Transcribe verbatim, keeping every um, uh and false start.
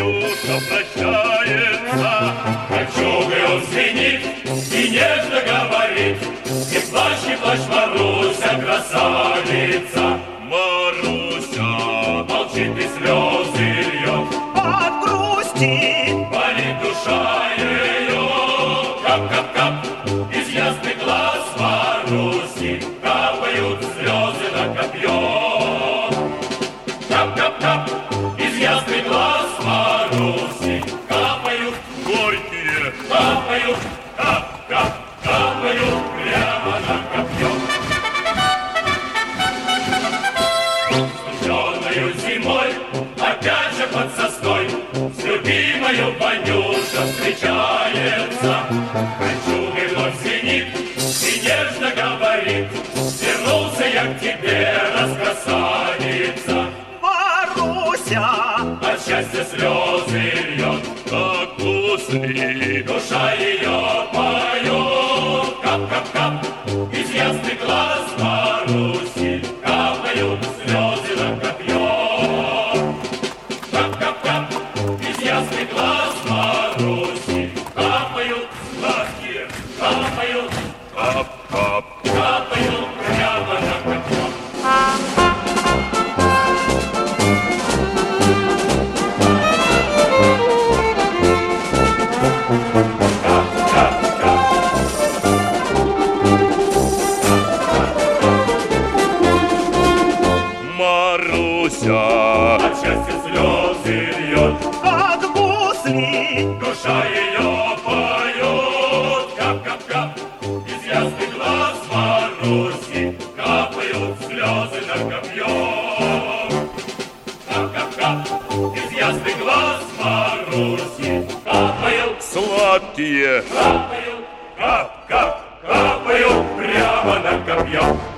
Ванюша прощается. Кольчугой он звенит и нежно говорит: не плачь, не плачь, Маруся, красавица. Маруся молчит и слезы льет от грусти, болит душа ее. Кап-кап-кап из ясных глаз Маруси капают слезы на копье. Кап-кап-кап из ясных глаз Маруси капают горькие, капают, кап-кап, капают прямо на копье. Студеною зимой опять же под сосной с любимою Ванюша встречается. Кольчугой вновь звенит и нежно говорит: вернулся я к тебе, раскрасавица. Маруся, От счастья слезы льет, как гусли. душа ее поет. Кап-кап-кап из ясных глаз Маруси капают слезы на копье. Кап-кап-кап из ясных глаз Маруси капают сладкие, капают, Кап-кап. капают прямо на копье. Маруся От счастья слезы льет, как гусли, душа ее поет. Кап-кап-кап из ясных глаз Маруси капают слезы на копье. Кап-кап-кап из ясных глаз Маруси капают, сладкие. капают, кап-кап, капают прямо на копье.